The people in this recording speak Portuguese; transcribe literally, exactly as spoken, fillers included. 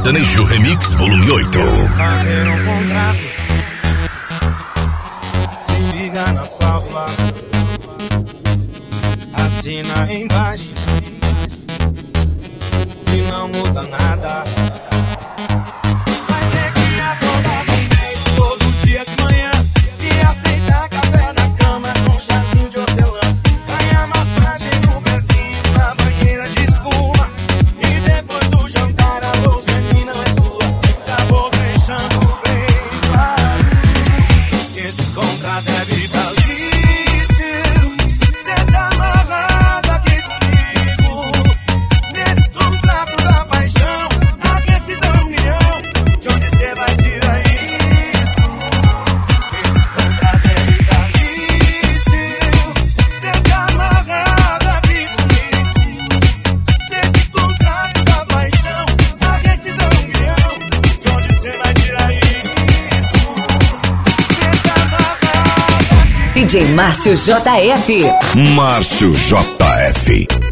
Sertanejo Remix Volume oito. Fazer um contrato, se liga nas cláusulas, assina embaixo e não muda nada. Vai ter que acordar bem todo dia de manhã e aceitar café na cama com chazinho de hortelã. Ganhar massagem no pezinho na banheira de espuma e depois do jantar a louça que não é sua. Acabou deixando bem claro, esse contrato é vitalício. Cê tá amarrado aqui comigo, nesse contrato da paixão, a rescisão é um milhão. De onde cê vai tirar isso? Esse contrato é vitalício. Cê tá amarrado aqui comigo, nesse contrato da paixão, a rescisão é um milhão. De onde cê vai tirar isso? Cê tá amarrado aqui. D J Márcio J F. Márcio J F.